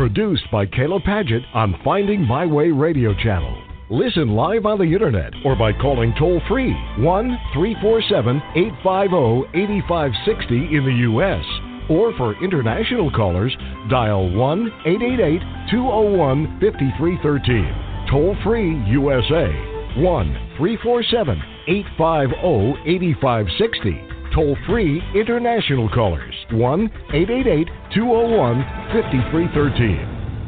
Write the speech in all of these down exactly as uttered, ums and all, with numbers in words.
Produced by Kayla Paget on Finding My Way Radio Channel. Listen live on the internet or by calling toll-free one three four seven, eight five zero, eight five six zero in the U S Or for international callers, dial one eight eight eight, two zero one, five three one three. Toll-free U S A, one three four seven, eight five zero, eight five six zero. Toll-free international callers, one eight eight eight, two zero one, five three one three.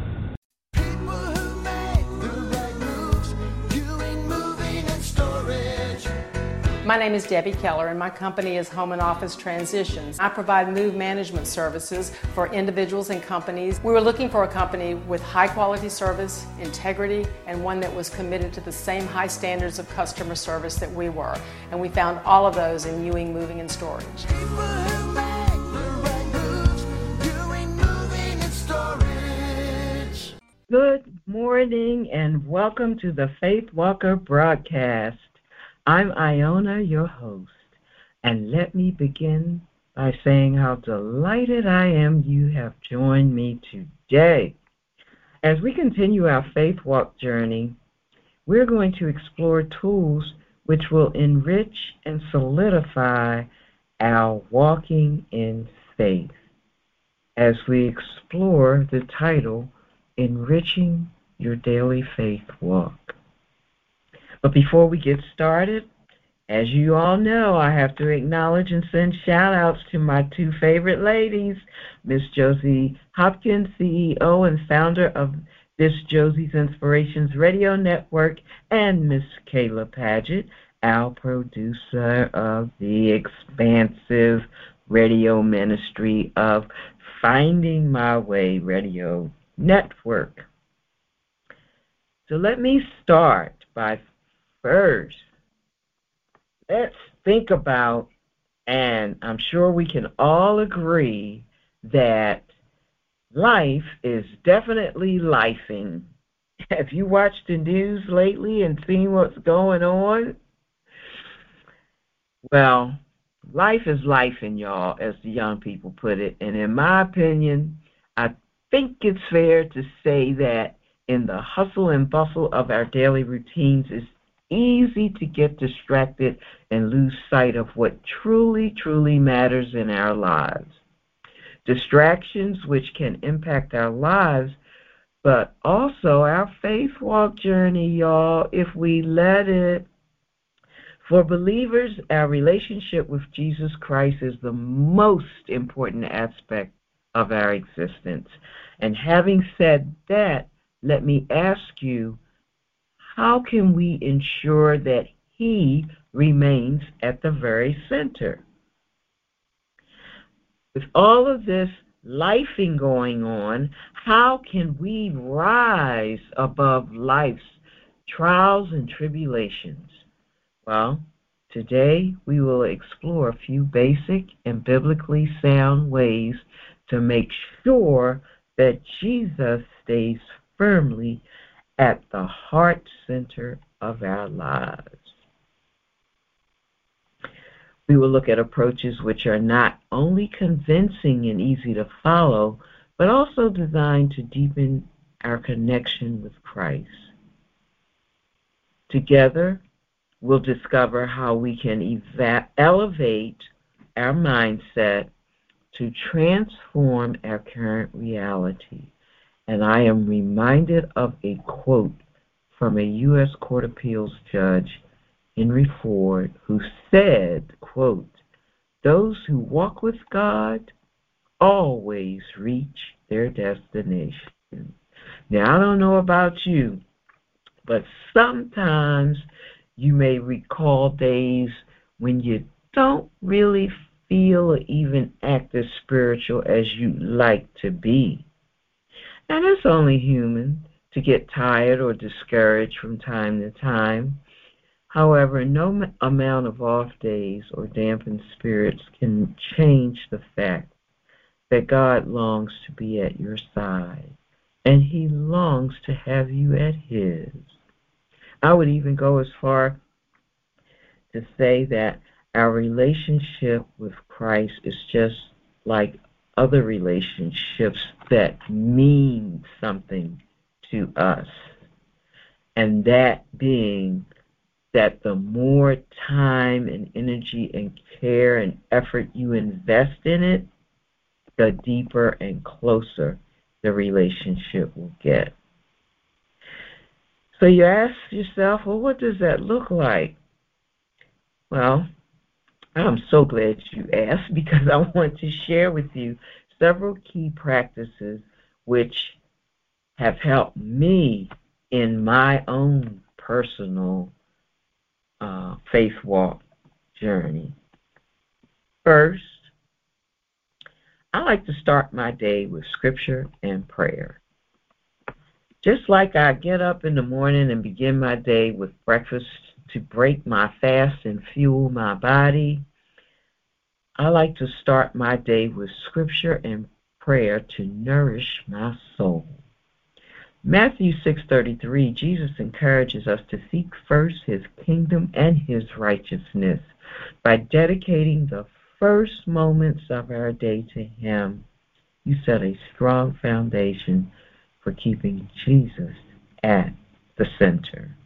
My name is Debbie Keller, and my company is Home and Office Transitions. I provide move management services for individuals and companies. We were looking for a company with high quality service, integrity, and one that was committed to the same high standards of customer service that we were. And we found all of those in Ewing Moving and Storage. Good morning and welcome to the Faith Walker broadcast. I'm Iona, your host, and let me begin by saying how delighted I am you have joined me today. As we continue our Faith Walk journey, we're going to explore tools which will enrich and solidify our walking in faith as we explore the title, Enriching Your Daily Faith Walk. But before we get started, as you all know, I have to acknowledge and send shout-outs to my two favorite ladies, Miss Josie Hopkins, C E O and founder of this Josie's Inspirations Radio Network, and Miss Kayla Paget, our producer of the expansive radio ministry of Finding My Way Radio Network. So let me start by First, let's think about, and I'm sure we can all agree that life is definitely lifing. Have you watched the news lately and seen what's going on? Well, life is lifing, y'all, as the young people put it. And in my opinion, I think it's fair to say that in the hustle and bustle of our daily routines, it's easy to get distracted and lose sight of what truly, truly matters in our lives. Distractions which can impact our lives, but also our faith walk journey, y'all, if we let it. For believers, our relationship with Jesus Christ is the most important aspect of our existence. And having said that, let me ask you, how can we ensure that He remains at the very center? With all of this lifing going on, how can we rise above life's trials and tribulations? Well, today we will explore a few basic and biblically sound ways to make sure that Jesus stays firmly at the heart center of our lives. We will look at approaches which are not only convincing and easy to follow, but also designed to deepen our connection with Christ. Together, we'll discover how we can eva- elevate our mindset to transform our current reality. And I am reminded of a quote from a U S Court of Appeals judge, Henry Ford, who said, quote, "Those who walk with God always reach their destination." Now, I don't know about you, but sometimes you may recall days when you don't really feel or even act as spiritual as you'd like to be. And it's only human to get tired or discouraged from time to time. However, no amount of off days or dampened spirits can change the fact that God longs to be at your side, and He longs to have you at His. I would even go as far to say that our relationship with Christ is just like other relationships that mean something to us. And that being that the more time and energy and care and effort you invest in it, the deeper and closer the relationship will get. So you ask yourself, well, what does that look like? Well, I'm so glad you asked, because I want to share with you several key practices which have helped me in my own personal uh, faith walk journey. First, I like to start my day with scripture and prayer. Just like I get up in the morning and begin my day with breakfast to break my fast and fuel my body, I like to start my day with scripture and prayer to nourish my soul. Matthew six thirty-three, Jesus encourages us to seek first his kingdom and his righteousness. By dedicating the first moments of our day to him, you set a strong foundation for keeping Jesus at the center.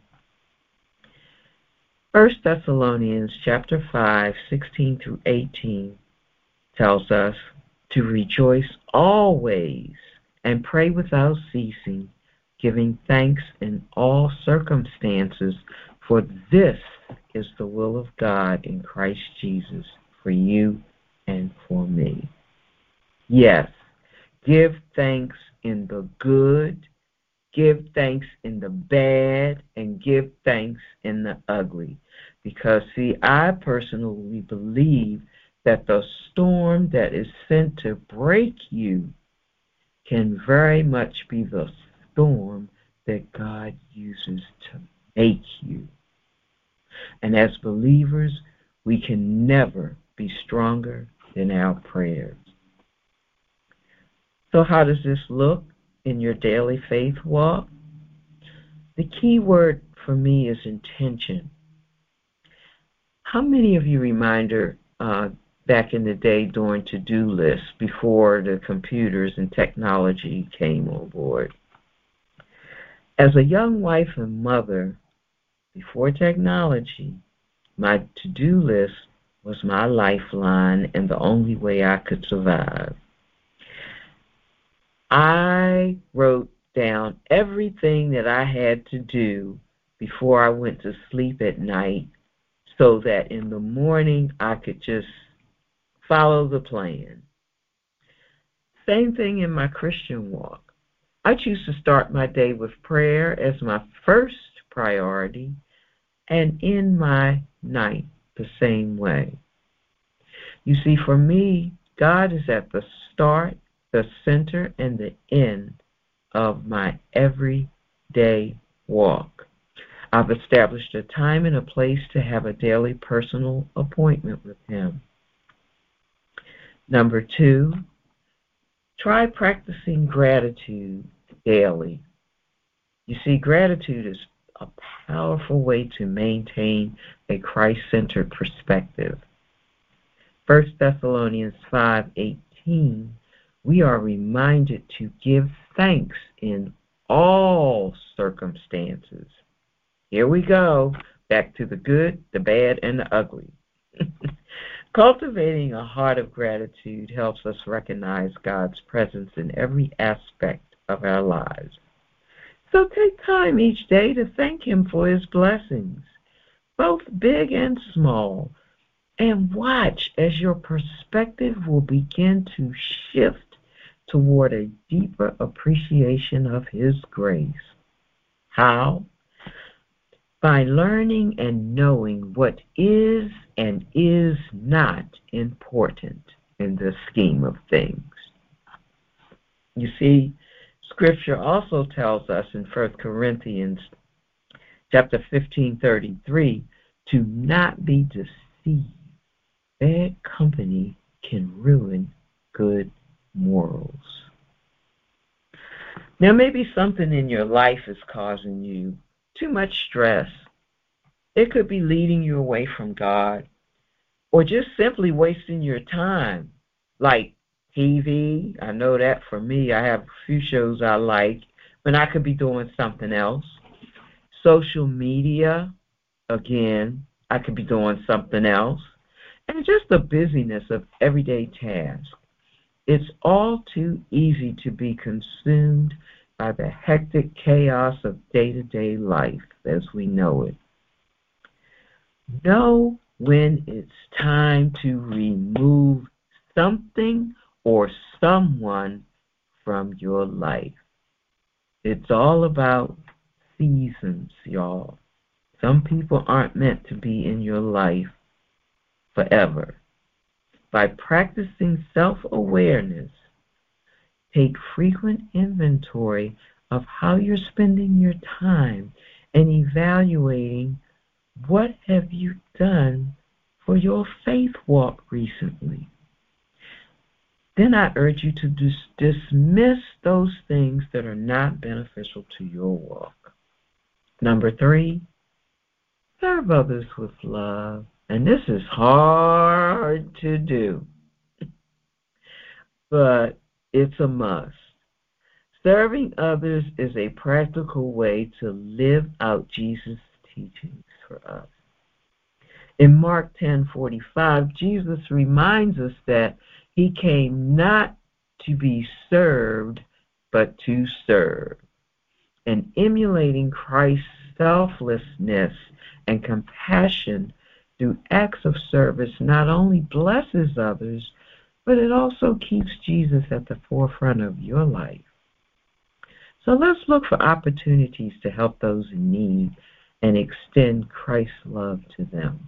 First Thessalonians chapter five, sixteen through eighteen tells us to rejoice always and pray without ceasing, giving thanks in all circumstances, for this is the will of God in Christ Jesus for you and for me. Yes, give thanks in the good, give thanks in the bad, and give thanks in the ugly. Because, see, I personally believe that the storm that is sent to break you can very much be the storm that God uses to make you. And as believers, we can never be stronger than our prayers. So how does this look in your daily faith walk? The key word for me is intention. How many of you remember uh, back in the day doing to-do lists before the computers and technology came on board? As a young wife and mother, before technology, my to-do list was my lifeline and the only way I could survive. I wrote down everything that I had to do before I went to sleep at night so that in the morning I could just follow the plan. Same thing in my Christian walk. I choose to start my day with prayer as my first priority and end my night the same way. You see, for me, God is at the start, the center, and the end of my everyday walk. I've established a time and a place to have a daily personal appointment with him. Number two, try practicing gratitude daily. You see, gratitude is a powerful way to maintain a Christ-centered perspective. First Thessalonians five eighteen, we are reminded to give thanks in all circumstances. Here we go, back to the good, the bad, and the ugly. Cultivating a heart of gratitude helps us recognize God's presence in every aspect of our lives. So take time each day to thank him for his blessings, both big and small, and watch as your perspective will begin to shift toward a deeper appreciation of his grace. How? By learning and knowing what is and is not important in the scheme of things. You see, Scripture also tells us in First Corinthians chapter fifteen thirty-three to not be deceived. Bad company can ruin good morals. Now, maybe something in your life is causing you too much stress. It could be leading you away from God or just simply wasting your time, like T V, I know that for me. I have a few shows I like, but I could be doing something else. Social media, again, I could be doing something else. And just the busyness of everyday tasks. It's all too easy to be consumed by the hectic chaos of day-to-day life as we know it. Know when it's time to remove something or someone from your life. It's all about seasons, y'all. Some people aren't meant to be in your life forever. By practicing self-awareness, take frequent inventory of how you're spending your time and evaluating what have you done for your faith walk recently. Then I urge you to dis- dismiss those things that are not beneficial to your walk. Number three, serve others with love. And this is hard to do, but it's a must. Serving others is a practical way to live out Jesus' teachings for us. In Mark ten forty-five, Jesus reminds us that he came not to be served, but to serve. And emulating Christ's selflessness and compassion through acts of service not only blesses others, but it also keeps Jesus at the forefront of your life. So let's look for opportunities to help those in need and extend Christ's love to them.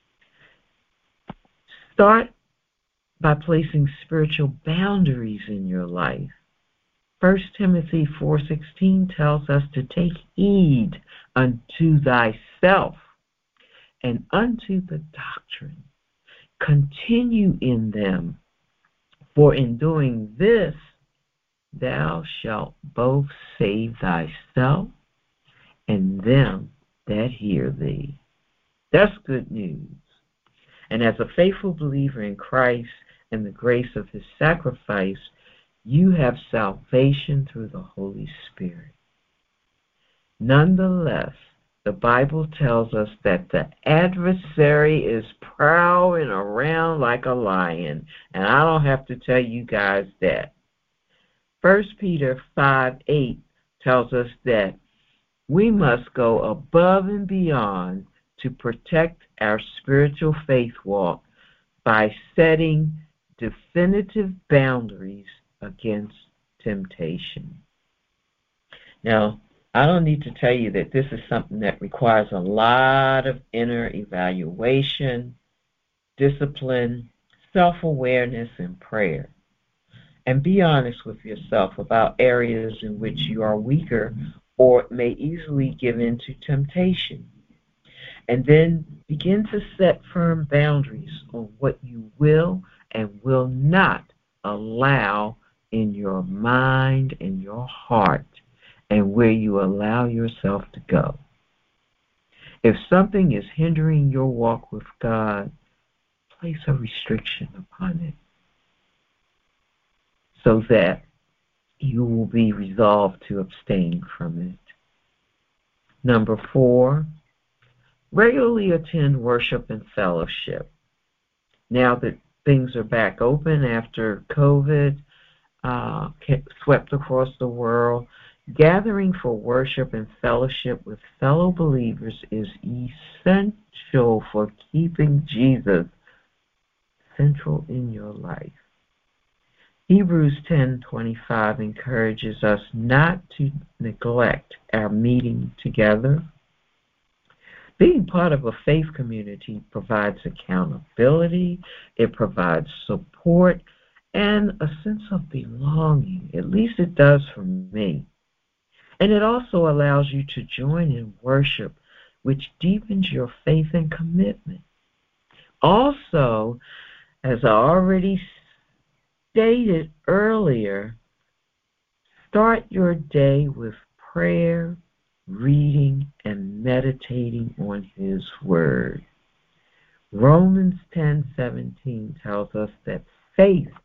Start by placing spiritual boundaries in your life. First Timothy four sixteen tells us to take heed unto thyself and unto the doctrine. Continue in them, for in doing this thou shalt both save thyself and them that hear thee. That's good news. And as a faithful believer in Christ and the grace of his sacrifice, you have salvation through the Holy Spirit. Nonetheless, the Bible tells us that the adversary is prowling around like a lion, and I don't have to tell you guys that. First Peter five eight tells us that we must go above and beyond to protect our spiritual faith walk by setting definitive boundaries against temptation. Now, I don't need to tell you that this is something that requires a lot of inner evaluation, discipline, self-awareness, and prayer. And be honest with yourself about areas in which you are weaker or may easily give in to temptation. And then begin to set firm boundaries on what you will and will not allow in your mind and your heart, and where you allow yourself to go. If something is hindering your walk with God, place a restriction upon it so that you will be resolved to abstain from it. Number four, regularly attend worship and fellowship. Now that things are back open after COVID uh, swept across the world, gathering for worship and fellowship with fellow believers is essential for keeping Jesus central in your life. Hebrews ten twenty-five encourages us not to neglect our meeting together. Being part of a faith community provides accountability, it provides support, and a sense of belonging. At least it does for me. And it also allows you to join in worship, which deepens your faith and commitment. Also, as I already stated earlier, start your day with prayer, reading, and meditating on his word. Romans ten seventeen tells us that faith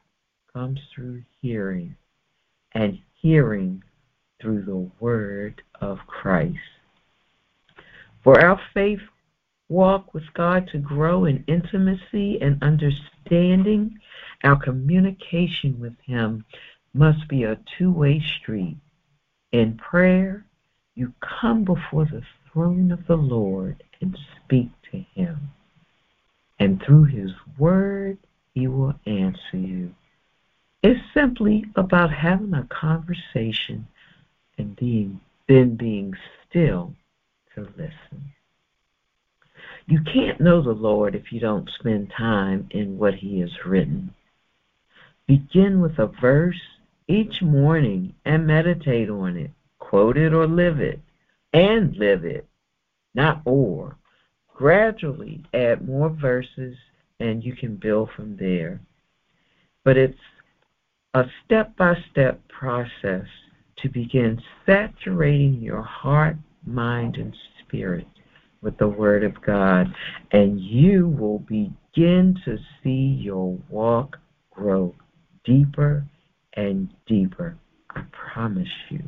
comes through hearing, and hearing through the word of Christ. For our faith walk with God to grow in intimacy and understanding, our communication with Him must be a two-way street. In prayer, you come before the throne of the Lord and speak to Him. And through His word, He will answer you. It's simply about having a conversation and being, then being still to listen. You can't know the Lord if you don't spend time in what He has written. Begin with a verse each morning and meditate on it. Quote it or live it, and live it, not or. Gradually add more verses and you can build from there. But it's a step-by-step process to begin saturating your heart, mind, and spirit with the Word of God, and you will begin to see your walk grow deeper and deeper. I promise you.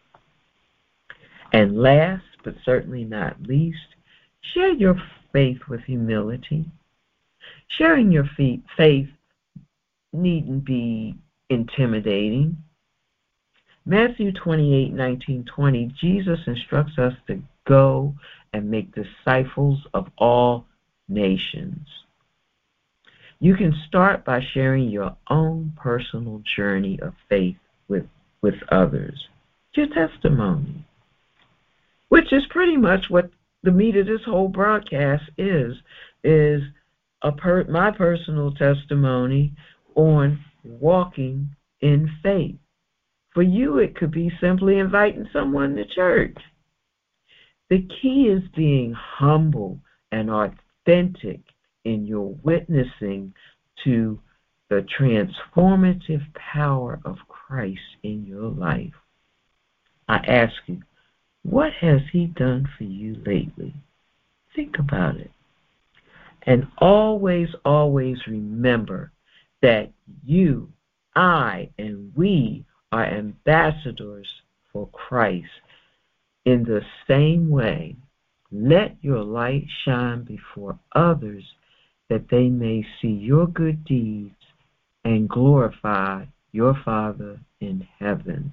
And last, but certainly not least, share your faith with humility. Sharing your faith needn't be intimidating. Matthew twenty-eight, nineteen, twenty, Jesus instructs us to go and make disciples of all nations. You can start by sharing your own personal journey of faith with, with others. Your testimony, which is pretty much what the meat of this whole broadcast is, is a per, my personal testimony on walking in faith. For you, it could be simply inviting someone to church. The key is being humble and authentic in your witnessing to the transformative power of Christ in your life. I ask you, what has He done for you lately? Think about it. And always, always remember that you, I, and we are ambassadors for Christ. In the same way, let your light shine before others that they may see your good deeds and glorify your Father in heaven.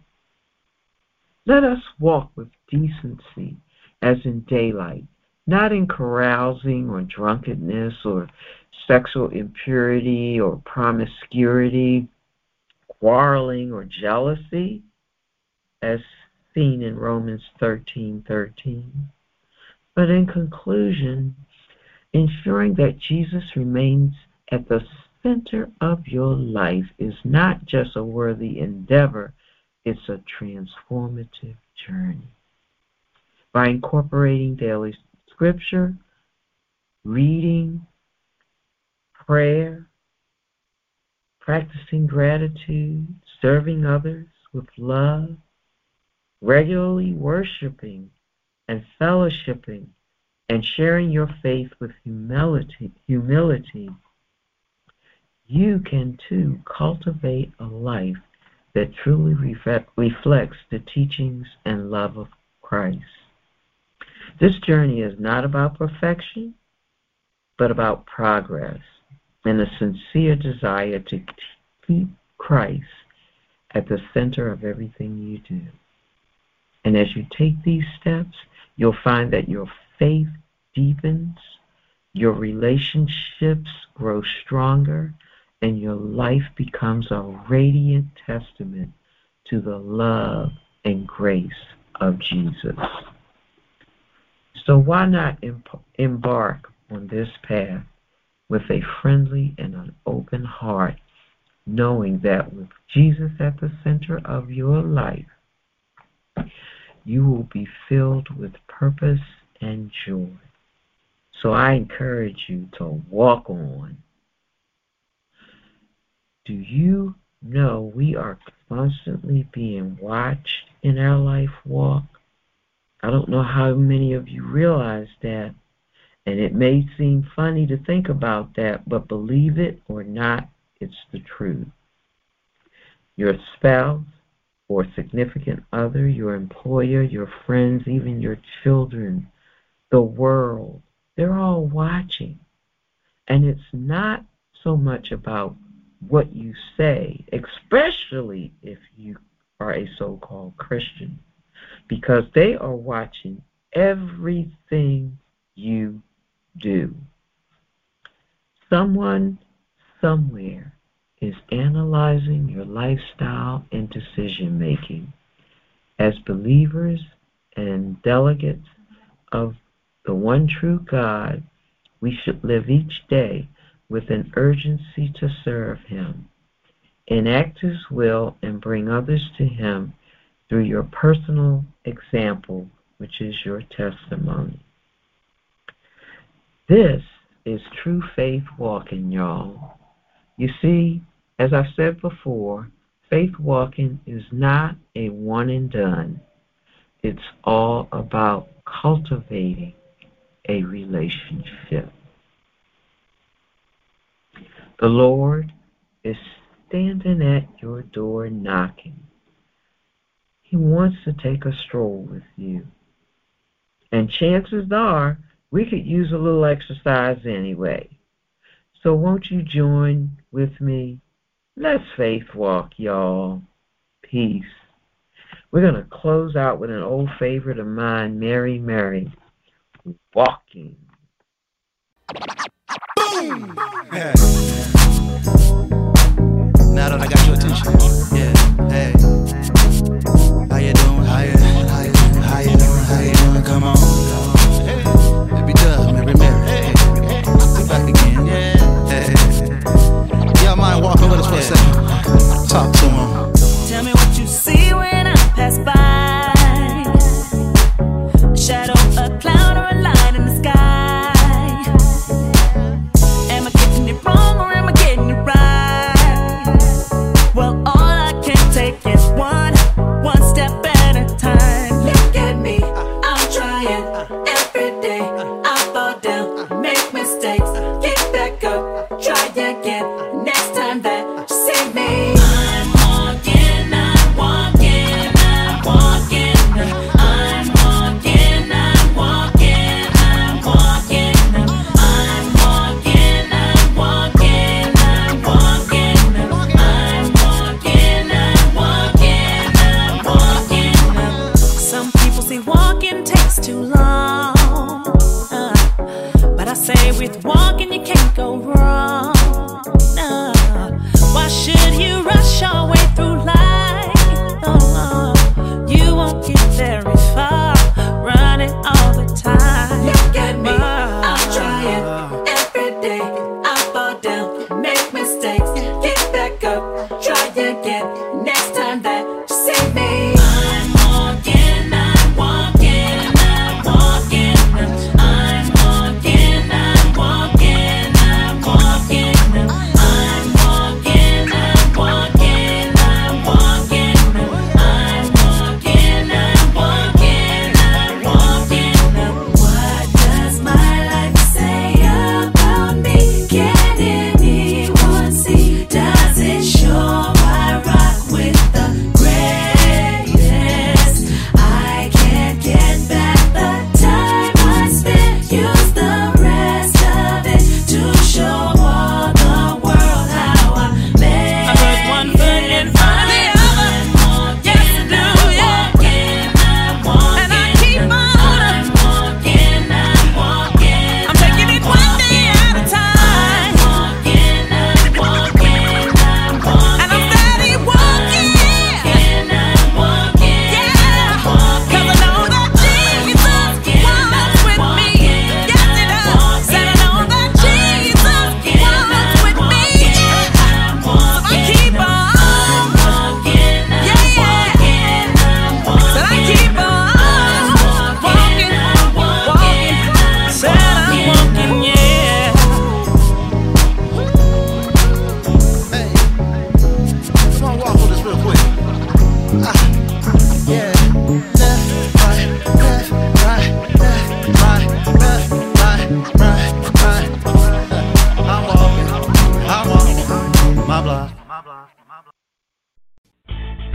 Let us walk with decency as in daylight, not in carousing or drunkenness or sexual impurity or promiscuity, quarreling or jealousy, as seen in Romans thirteen thirteen. But in conclusion, ensuring that Jesus remains at the center of your life is not just a worthy endeavor, it's a transformative journey. By incorporating daily scripture, reading, prayer, practicing gratitude, serving others with love, regularly worshiping and fellowshipping, and sharing your faith with humility, humility, you can too cultivate a life that truly reflects the teachings and love of Christ. This journey is not about perfection, but about progress and a sincere desire to keep Christ at the center of everything you do. And as you take these steps, you'll find that your faith deepens, your relationships grow stronger, and your life becomes a radiant testament to the love and grace of Jesus. So why not embark on this path with a friendly and an open heart, knowing that with Jesus at the center of your life, you will be filled with purpose and joy. So I encourage you to walk on. Do you know we are constantly being watched in our life walk? I don't know how many of you realize that, and it may seem funny to think about that, but believe it or not, it's the truth. your spouse or significant other, your employer, your friends, even your children, the world. They're all watching. And it's not so much about what you say, especially if you are a so-called Christian, because they are watching everything you do. Someone somewhere is analyzing your lifestyle and decision-making. As believers and delegates of the one true God, we should live each day with an urgency to serve Him, enact His will, and bring others to Him through your personal example, which is your testimony. This is true faith walking, y'all. You see, as I said before, faith walking is not a one and done. It's all about cultivating a relationship. The Lord is standing at your door knocking. He wants to take a stroll with you. And chances are, we could use a little exercise anyway. So won't you join with me? Let's faith walk, y'all. Peace. We're going to close out with an old favorite of mine, Mary Mary, Walking. Boom! Yeah. Now that I got your attention, yeah, hey. How you doing? How you, how you, how you doing? How you doing? Come on. Hey, baby Dub, Mary Mary. Hey, we back again. Yeah. Hey. Y'all mind walking with us for a second? Talk to him. Tell me what you see when I pass by. A shadow, a cloud, or a line in the sky. Am I getting it wrong or am I getting it right? Well, all I can take is one.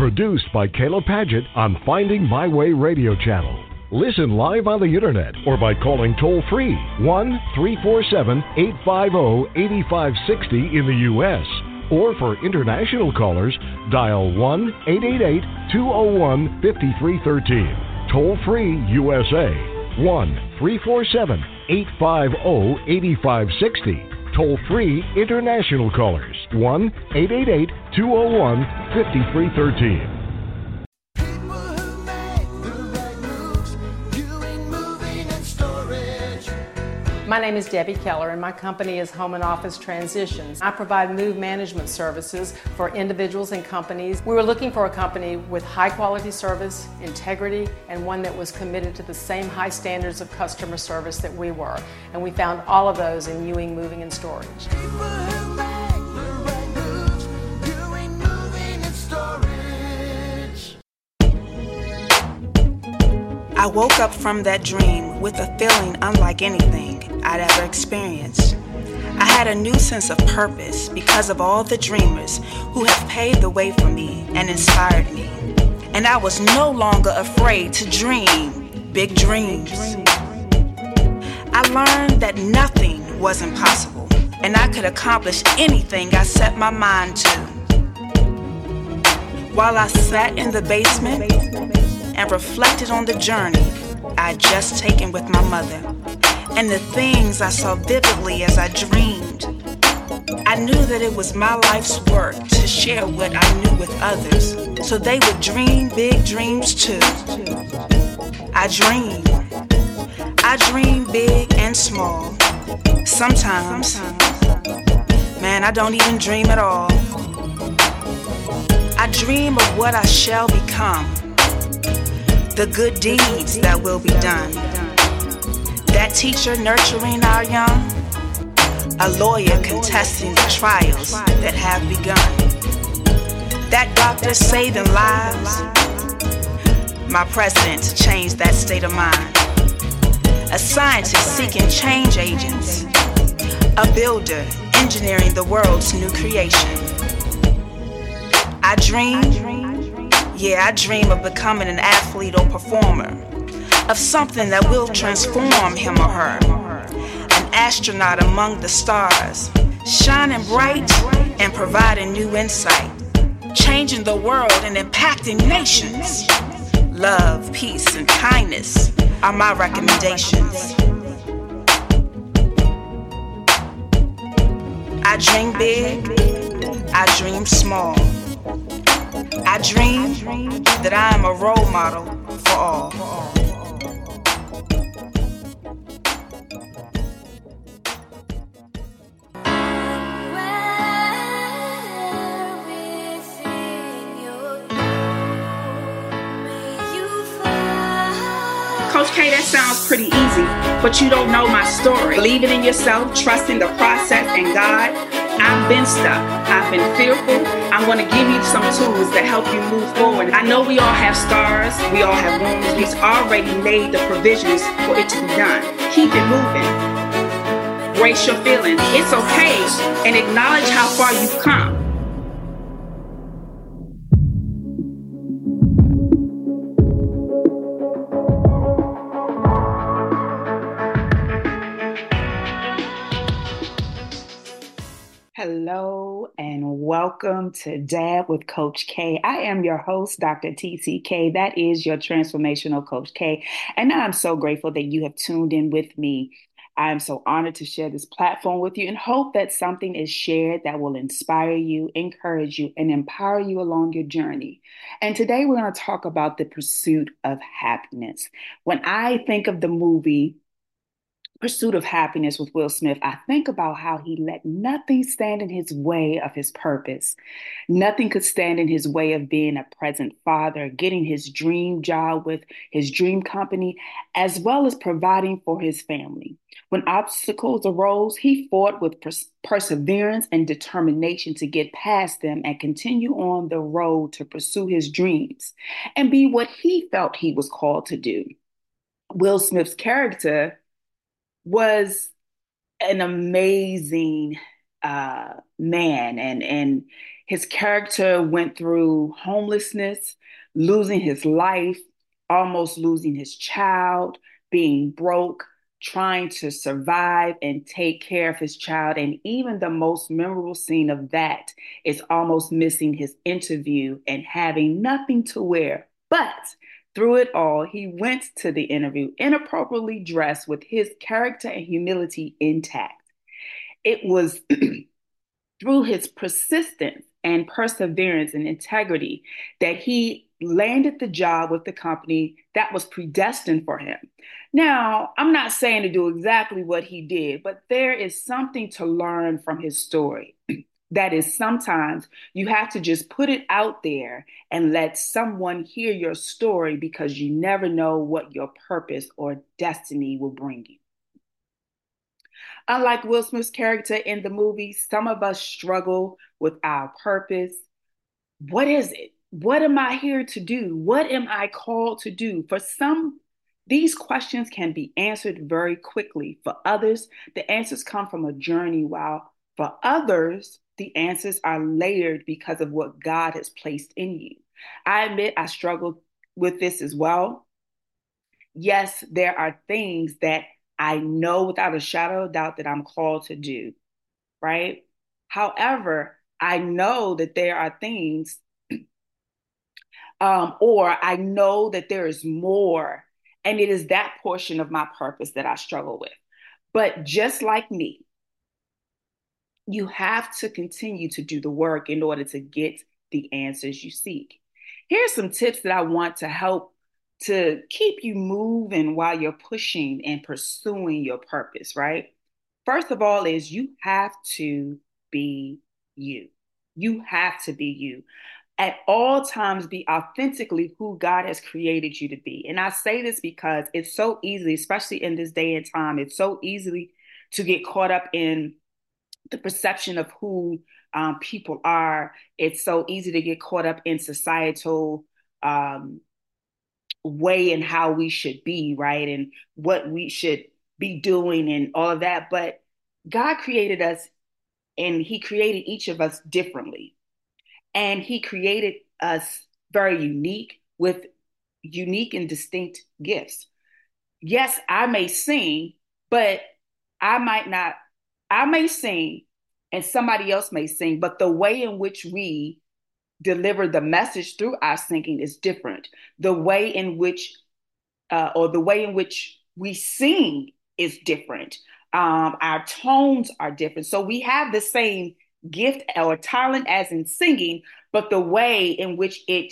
Produced by Kayla Paget on Finding My Way Radio Channel. Listen live on the internet or by calling toll-free one three four seven, eight five zero, eight five six zero in the U S Or for international callers, dial one eight eight eight, two zero one, five three one three. Toll-free U S A, one three four seven, eight five zero, eight five six zero. Toll-free international callers, one eight eight eight, two zero one, five three one three. My name is Debbie Keller, and my company is Home and Office Transitions. I provide move management services for individuals and companies. We were looking for a company with high quality service, integrity, and one that was committed to the same high standards of customer service that we were. And we found all of those in Ewing Moving and Storage. I woke up from that dream with a feeling unlike anything I'd ever experienced. I had a new sense of purpose because of all the dreamers who have paved the way for me and inspired me. And I was no longer afraid to dream big dreams. I learned that nothing was impossible, and I could accomplish anything I set my mind to. While I sat in the basement and reflected on the journey I'd just taken with my mother and the things I saw vividly as I dreamed, I knew that it was my life's work to share what I knew with others so they would dream big dreams too. I dream. I dream big and small. Sometimes, man, I don't even dream at all. I dream of what I shall become, the good deeds that will be done. That teacher nurturing our young, a lawyer contesting the trials that have begun. That doctor saving lives, my president to change that state of mind. A scientist seeking change agents, a builder engineering the world's new creation. I dream, yeah, I dream of becoming an athlete or performer, of something that will transform him or her. An astronaut among the stars, shining bright and providing new insight, changing the world and impacting nations. Love, peace, and kindness are my recommendations. I dream big, I dream small. I dream that I am a role model for all. Coach K, that sounds pretty easy, but you don't know my story. Believing in yourself, trusting the process and God. I've been stuck, I've been fearful. I'm gonna give you some tools that help you move forward. I know we all have scars, we all have wounds. He's already made the provisions for it to be done. Keep it moving. Brace your feelings. It's okay, and acknowledge how far you've come. Hello and welcome to Dab with Coach K. I am your host, Doctor T C K. That is your transformational Coach K. And I'm so grateful that you have tuned in with me. I am so honored to share this platform with you and hope that something is shared that will inspire you, encourage you, and empower you along your journey. And today we're going to talk about the pursuit of happiness. When I think of the movie Pursuit of Happiness with Will Smith, I think about how he let nothing stand in his way of his purpose. Nothing could stand in his way of being a present father, getting his dream job with his dream company, as well as providing for his family. When obstacles arose, he fought with pers- perseverance and determination to get past them and continue on the road to pursue his dreams and be what he felt he was called to do. Will Smith's character was an amazing uh, man, and and His character went through homelessness, losing his life, almost losing his child, being broke, trying to survive and take care of his child. And even the most memorable scene of that is almost missing his interview and having nothing to wear. But through it all, he went to the interview inappropriately dressed with his character and humility intact. It was through his persistence and perseverance and integrity that he landed the job with the company that was predestined for him. Now, I'm not saying to do exactly what he did, but there is something to learn from his story. That is, sometimes you have to just put it out there and let someone hear your story, because you never know what your purpose or destiny will bring you. Unlike Will Smith's character in the movie, some of us struggle with our purpose. What is it? What am I here to do? What am I called to do? For some, these questions can be answered very quickly. For others, the answers come from a journey, while for others, the answers are layered because of what God has placed in you. I admit I struggled with this as well. Yes, there are things that I know without a shadow of doubt that I'm called to do, right? However, I know that there are things, um, or I know that there is more, and it is that portion of my purpose that I struggle with. But just like me, you have to continue to do the work in order to get the answers you seek. Here's some tips that I want to help to keep you moving while you're pushing and pursuing your purpose, right? First of all is you have to be you. You have to be you. At all times, be authentically who God has created you to be. And I say this because it's so easy, especially in this day and time, it's so easy to get caught up in the perception of who um, people are. It's so easy to get caught up in societal um, way and how we should be, right? And what we should be doing and all of that. But God created us, and he created each of us differently. And he created us very unique, with unique and distinct gifts. Yes, I may sing, but I might not, I may sing and somebody else may sing, but the way in which we deliver the message through our singing is different. The way in which, uh, or the way in which we sing is different. Um, our tones are different. So we have the same gift or talent as in singing, but the way in which it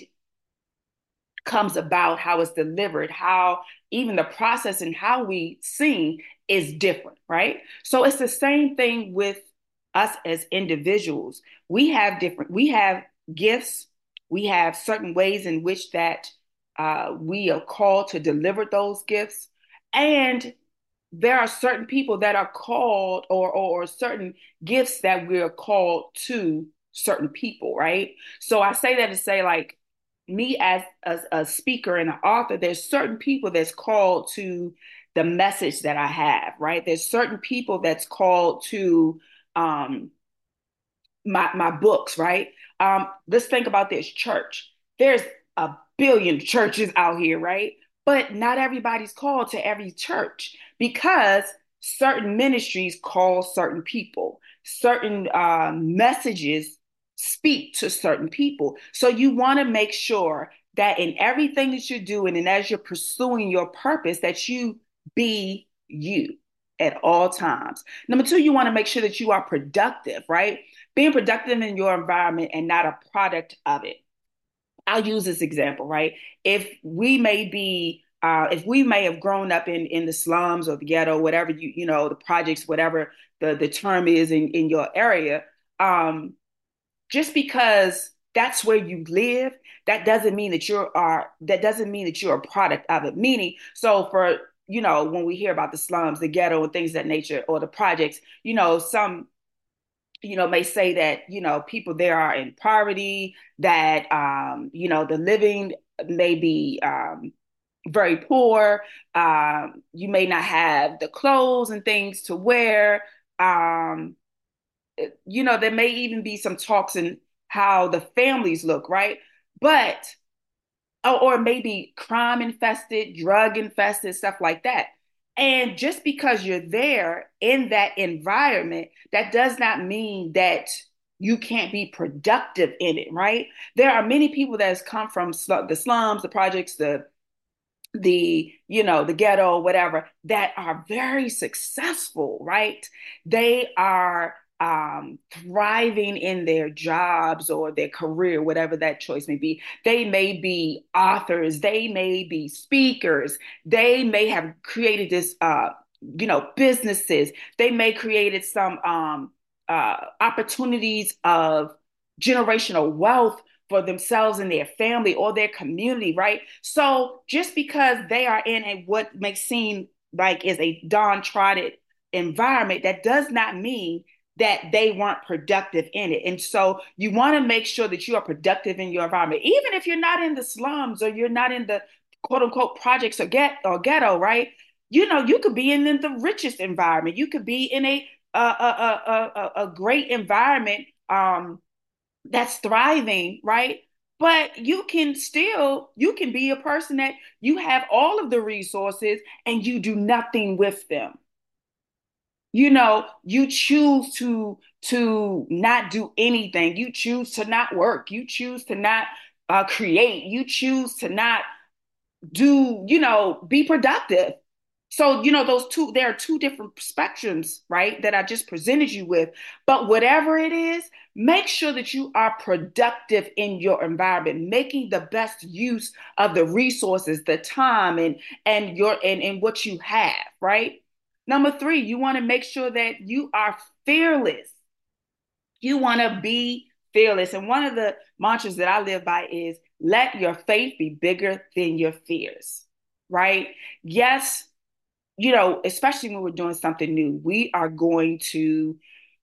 comes about, how it's delivered, how even the process and how we sing is different, right? So it's the same thing with us as individuals. We have different, we have gifts, we have certain ways in which that uh, we are called to deliver those gifts. And there are certain people that are called, or, or, or certain gifts that we're called to certain people, right? So I say that to say, like, me as a, a speaker and an author, there's certain people that's called to the message that I have, right? There's certain people that's called to um, my, my books, right? Um, let's think about this church. There's a billion churches out here, right? But not everybody's called to every church, because certain ministries call certain people, certain uh, messages speak to certain people. So you want to make sure that in everything that you're doing and as you're pursuing your purpose, that you be you at all times. Number two, you want to make sure that you are productive, right? Being productive in your environment and not a product of it. I'll use this example, right? If we may be, uh, if we may have grown up in, in the slums or the ghetto, whatever you, you know, the projects, whatever the, the term is in, in your area, um, just because that's where you live, that doesn't mean that you're are that doesn't mean that you're a product of it. Meaning, so for, you know, when we hear about the slums, the ghetto, and things of that nature, or the projects, you know, some, you know, may say that, you know, people there are in poverty, that, um, you know, the living may be um, very poor. Um, you may not have the clothes and things to wear. Um, you know, there may even be some talks in, how the families look, right? But, or, or maybe crime infested, drug infested, stuff like that. And just because you're there in that environment, that does not mean that you can't be productive in it, right? There are many people that has come from sl- the slums, the projects, the the you know the ghetto, whatever, that are very successful, right? They are um thriving in their jobs or their career, whatever that choice may be. They may be authors, they may be speakers, they may have created this uh you know businesses, they may created some um uh opportunities of generational wealth for themselves and their family or their community, right? So just because they are in a what may seem like is a downtrodden environment, that does not mean that they weren't productive in it. And so you want to make sure that you are productive in your environment, even if you're not in the slums or you're not in the quote unquote projects or get or ghetto, right? You know, you could be in the richest environment. You could be in a a a a, a, a great environment. Um, that's thriving, right? But you can still, you can be a person that you have all of the resources and you do nothing with them. You know, you choose to to not do anything. You choose to not work. You choose to not uh, create. You choose to not do, you know, be productive. So, you know, those two, there are two different spectrums, right, that I just presented you with. But whatever it is, make sure that you are productive in your environment, making the best use of the resources, the time, and and your and, and what you have, right? Number three, you want to make sure that you are fearless. You want to be fearless. And one of the mantras that I live by is let your faith be bigger than your fears, right? Yes, you know, especially when we're doing something new, we are going to,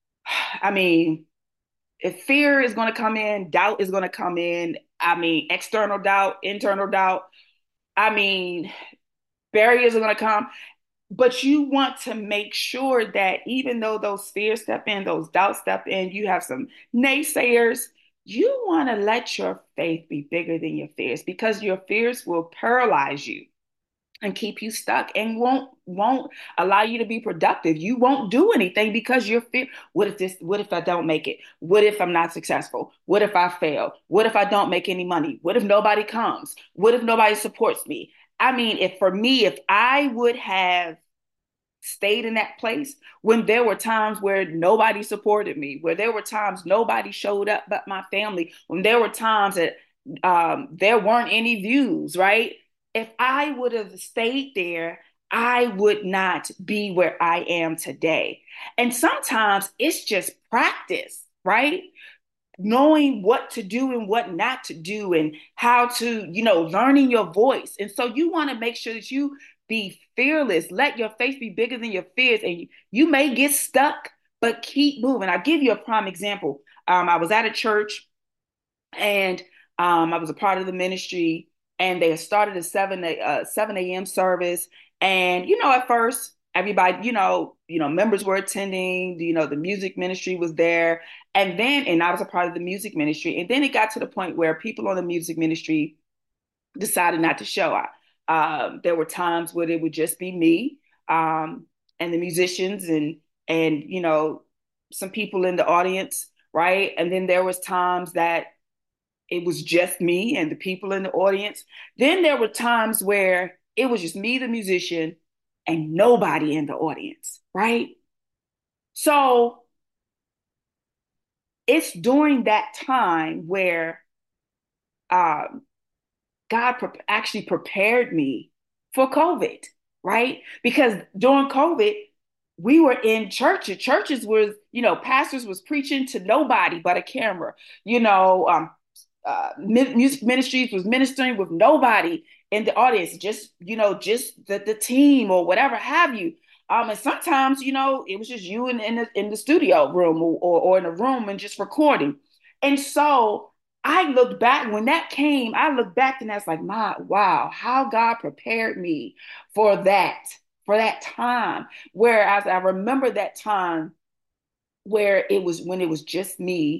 I mean, if fear is going to come in, doubt is going to come in. I mean, external doubt, internal doubt. I mean, barriers are going to come. But you want to make sure that even though those fears step in, those doubts step in, you have some naysayers, you want to let your faith be bigger than your fears, because your fears will paralyze you and keep you stuck and won't won't allow you to be productive. You won't do anything because you're fear. What if this? What if I don't make it? What if I'm not successful? What if I fail? What if I don't make any money? What if nobody comes? What if nobody supports me? I mean, if for me, if I would have stayed in that place when there were times where nobody supported me, where there were times nobody showed up but my family, when there were times that um, there weren't any views, right? If I would have stayed there, I would not be where I am today. And sometimes it's just practice, right? Knowing what to do and what not to do and how to, you know, learning your voice. And so you want to make sure that you be fearless. Let your faith be bigger than your fears. And you, you may get stuck, but keep moving. I'll give you a prime example. Um, I was at a church and um, I was a part of the ministry, and they started a seven uh, seven a.m. service. And, you know, at first, everybody, you know, you know, members were attending, you know, the music ministry was there. And then, and I was a part of the music ministry. And then it got to the point where people on the music ministry decided not to show up. Um, there were times where it would just be me um, and the musicians and, and, you know, some people in the audience, right? And then there was times that it was just me and the people in the audience. Then there were times where it was just me, the musician, and nobody in the audience, right? So it's during that time where um, God pre- actually prepared me for COVID, right? Because during COVID, we were in churches. Churches was, you know, pastors was preaching to nobody but a camera. You know, um, uh, music ministries was ministering with nobody in the audience, just, you know, just the, the team or whatever have you. Um, and sometimes, you know, it was just you in, in, the, in the studio room or, or, or in a room and just recording. And so I looked back when that came, I looked back and that's like, my, wow, how God prepared me for that, for that time. Whereas I remember that time where it was when it was just me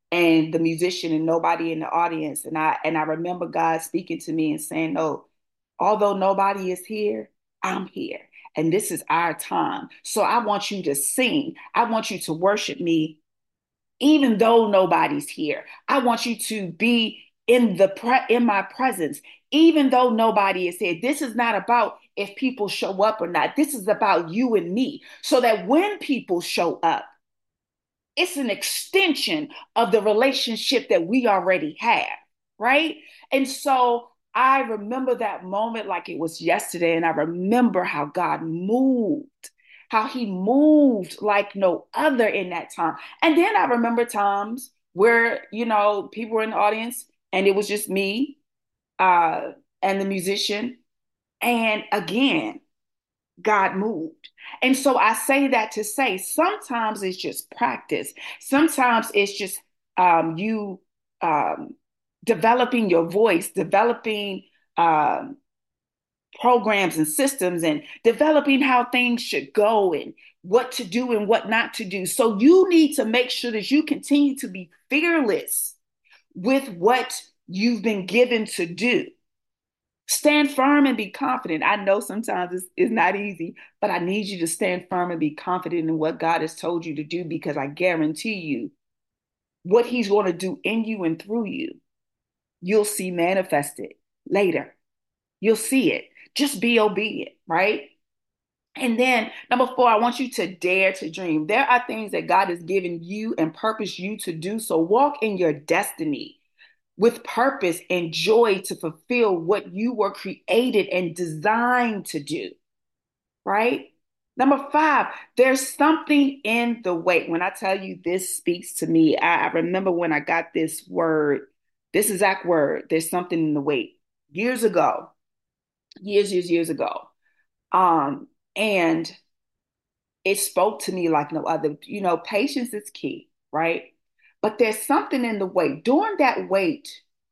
and the musician and nobody in the audience. And I and I remember God speaking to me and saying, no, although nobody is here, I'm here. And this is our time. So I want you to sing. I want you to worship me, even though nobody's here. I want you to be in the pre- in my presence, even though nobody is here. This is not about if people show up or not. This is about you and me. So that when people show up, it's an extension of the relationship that we already have, right? And so I remember that moment like it was yesterday, and I remember how God moved, how he moved like no other in that time. And then I remember times where, you know, people were in the audience and it was just me uh, and the musician. And again, God moved. And so I say that to say sometimes it's just practice. Sometimes it's just um, you um, developing your voice, developing um, programs and systems, and developing how things should go and what to do and what not to do. So you need to make sure that you continue to be fearless with what you've been given to do. Stand firm and be confident. I know sometimes it's, it's not easy, but I need you to stand firm and be confident in what God has told you to do, because I guarantee you what he's going to do in you and through you, you'll see manifested later. You'll see it. Just be obedient, right? And then number four, I want you to dare to dream. There are things that God has given you and purposed you to do. So walk in your destiny with purpose and joy to fulfill what you were created and designed to do, right? Number five, there's something in the wait. When I tell you this speaks to me, I, I remember when I got this word, this exact word, there's something in the wait, years ago, years, years, years ago. Um, and it spoke to me like no other. You know, patience is key, right? But there's something in the wait. During that wait,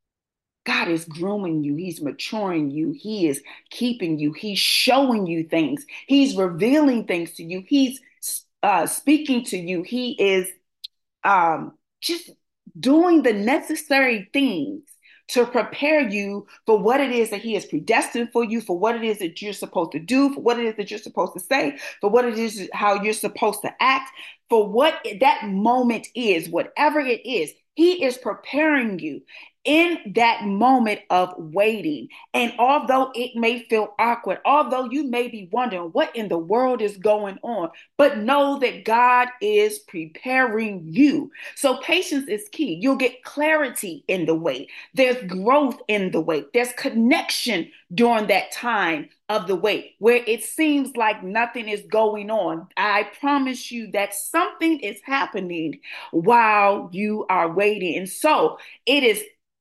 God is grooming you. He's maturing you. He is keeping you. He's showing you things. He's revealing things to you. He's uh, speaking to you. He is um, just doing the necessary things to prepare you for what it is that he has predestined for you, for what it is that you're supposed to do, for what it is that you're supposed to say, for what it is, how you're supposed to act, for what that moment is, whatever it is. He is preparing you in that moment of waiting. And although it may feel awkward, although you may be wondering what in the world is going on, but know that God is preparing you. So patience is key. You'll get clarity in the wait. There's growth in the wait. There's connection during that time of the wait where it seems like nothing is going on. I promise you that something is happening while you are waiting. And so it is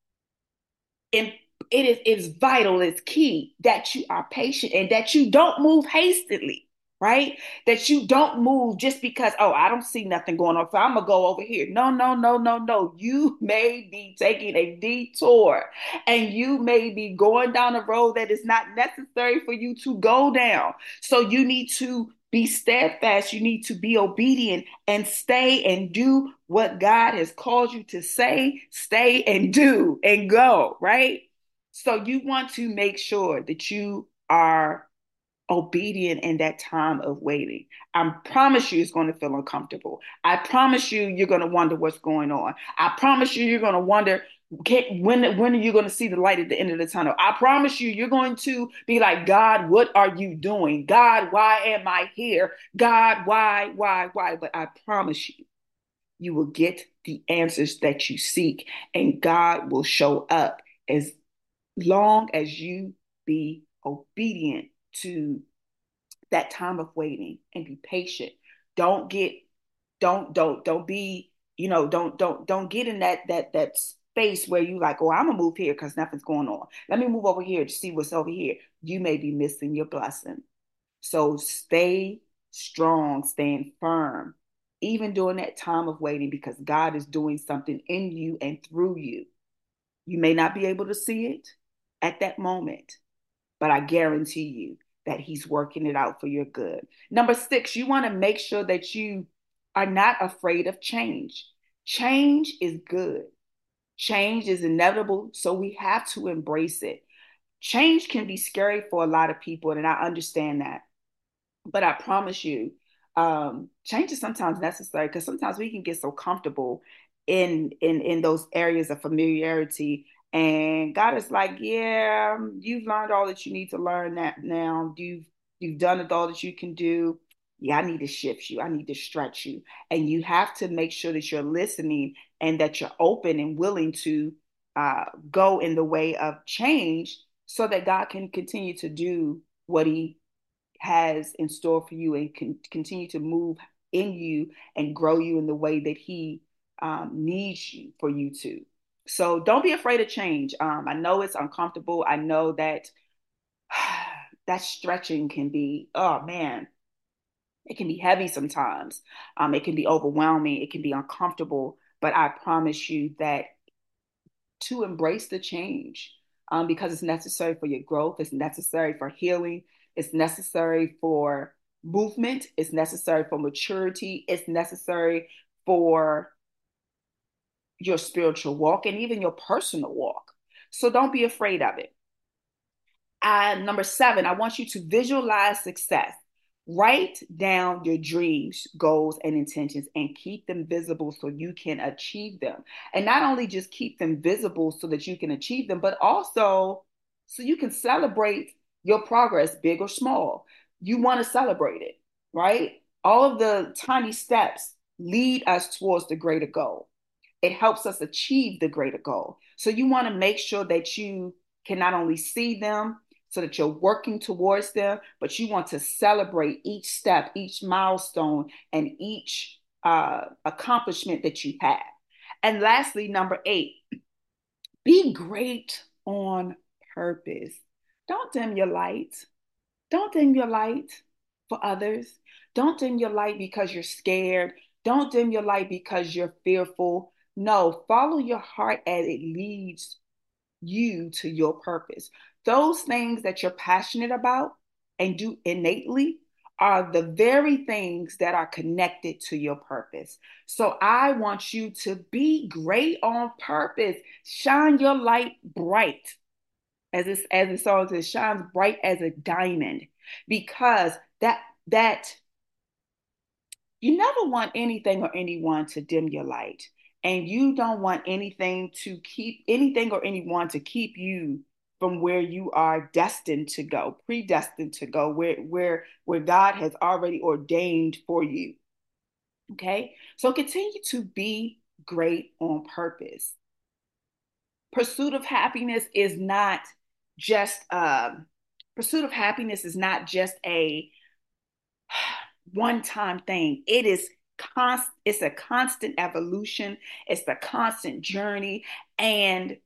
And it is it's vital, it's key that you are patient and that you don't move hastily, right? That you don't move just because, oh, I don't see nothing going on, so I'm going to go over here. No, no, no, no, no. You may be taking a detour and you may be going down a road that is not necessary for you to go down. So you need to be steadfast. You need to be obedient and stay and do what God has called you to say, stay and do and go, right? So you want to make sure that you are obedient in that time of waiting. I promise you it's going to feel uncomfortable. I promise you you're going to wonder what's going on. I promise you you're going to wonder Can, when, when are you going to see the light at the end of the tunnel? I promise you, you're going to be like, God, what are you doing? God, why am I here? God, why, why, why? But I promise you, you will get the answers that you seek, and God will show up as long as you be obedient to that time of waiting and be patient. Don't get, don't, don't, don't be, you know, don't, don't, don't get in that, that, that space where you like, oh, I'm gonna move here because nothing's going on. Let me move over here to see what's over here. You may be missing your blessing. So stay strong, stand firm, even during that time of waiting, because God is doing something in you and through you. You may not be able to see it at that moment, but I guarantee you that he's working it out for your good. Number six, you want to make sure that you are not afraid of change. Change is good. Change is inevitable, so we have to embrace it. Change can be scary for a lot of people, and I understand that. But I promise you, um, change is sometimes necessary because sometimes we can get so comfortable in in in those areas of familiarity. And God is like, yeah, you've learned all that you need to learn that now. You've you've done it all that you can do. Yeah, I need to shift you. I need to stretch you. And you have to make sure that you're listening and that you're open and willing to uh, go in the way of change so that God can continue to do what he has in store for you and can continue to move in you and grow you in the way that he um, needs you for you to. So don't be afraid of change. Um, I know it's uncomfortable. I know that that stretching can be, oh man, it can be heavy sometimes. Um, it can be overwhelming. It can be uncomfortable. But I promise you that to embrace the change um, because it's necessary for your growth. It's necessary for healing. It's necessary for movement. It's necessary for maturity. It's necessary for your spiritual walk and even your personal walk. So don't be afraid of it. And number seven, I want you to visualize success. Write down your dreams, goals, and intentions and keep them visible so you can achieve them. And not only just keep them visible so that you can achieve them, but also so you can celebrate your progress, big or small. You want to celebrate it, right? All of the tiny steps lead us towards the greater goal. It helps us achieve the greater goal. So you want to make sure that you can not only see them, so that you're working towards them, but you want to celebrate each step, each milestone, and each uh, accomplishment that you have. And lastly, number eight, be great on purpose. Don't dim your light. Don't dim your light for others. Don't dim your light because you're scared. Don't dim your light because you're fearful. No, follow your heart as it leads you to your purpose. Those things that you're passionate about and do innately are the very things that are connected to your purpose. So I want you to be great on purpose. Shine your light bright. As this, as the song says, shines bright as a diamond, because that that you never want anything or anyone to dim your light. And you don't want anything to keep anything or anyone to keep you from where you are destined to go, predestined to go, where where where God has already ordained for you. Okay? So continue to be great on purpose. Pursuit of happiness is not just um pursuit of happiness is not just a one-time thing. It is Const, it's a constant evolution. It's a constant journey. And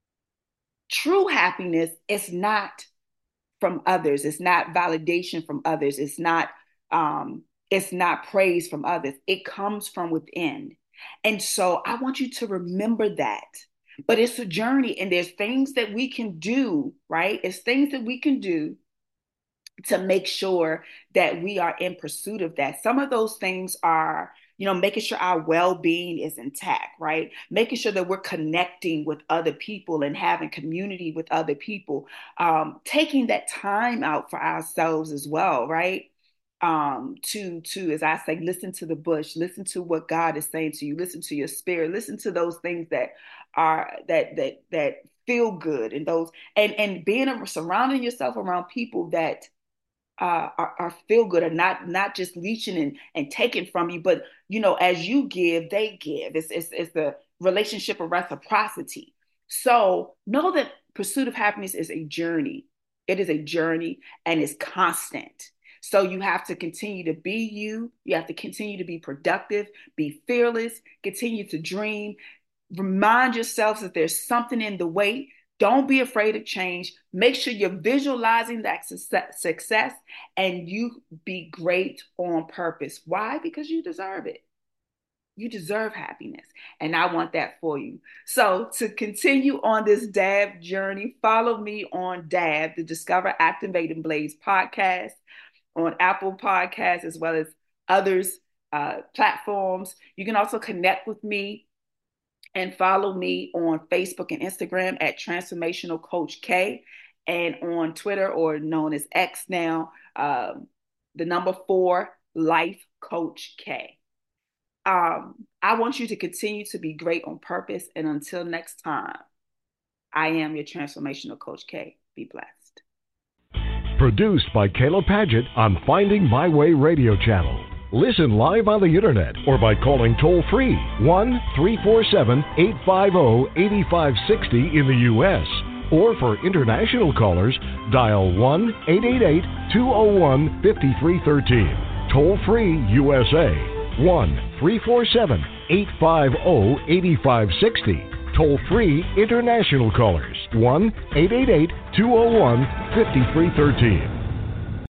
true happiness is not from others. It's not validation from others. It's not, um, it's not praise from others. It comes from within. And so I want you to remember that. But it's a journey, and there's things that we can do, right? It's things that we can do to make sure that we are in pursuit of that. Some of those things are, you know, making sure our well-being is intact, right? Making sure that we're connecting with other people and having community with other people, um, taking that time out for ourselves as well, right? Um, to, to, as I say, listen to the bush, listen to what God is saying to you, listen to your spirit, listen to those things that are, that, that, that feel good, and those, and, and being, surrounding yourself around people that Uh, are, are feel good, and not not just leeching and, and taking from you, but you know, as you give, they give. It's it's it's the relationship of reciprocity. So know that pursuit of happiness is a journey. It is a journey, and it's constant. So you have to continue to be you. You have to continue to be productive, be fearless, continue to dream. Remind yourselves that there's something in the way. Don't be afraid of change. Make sure you're visualizing that success, and you be great on purpose. Why? Because you deserve it. You deserve happiness, and I want that for you. So to continue on this D A B journey, follow me on D A B, the Discover Activating Blaze podcast, on Apple Podcasts, as well as others uh, platforms. You can also connect with me and follow me on Facebook and Instagram at Transformational Coach K, and on Twitter, or known as X now, um, the number four, Life Coach K. Um, I want you to continue to be great on purpose. And until next time, I am your Transformational Coach K. Be blessed. Produced by Kayla Padgett on Finding My Way Radio Channel. Listen live on the internet or by calling toll-free one three four seven, eight five zero, eight five six zero in the U S Or for international callers, dial one eight eight eight, two zero one, five three one three. Toll-free U S A, one three four seven, eight five zero, eight five six zero. Toll-free international callers, one eight eight eight, two zero one, five three one three.